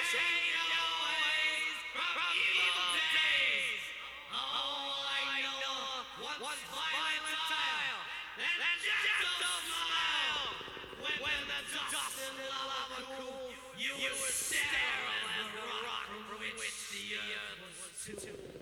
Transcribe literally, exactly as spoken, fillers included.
change your ways from evil days. Oh, I know one violent tile and gentle smile. When the dust and lava cool, you were sterile as the rock from which the earth was too.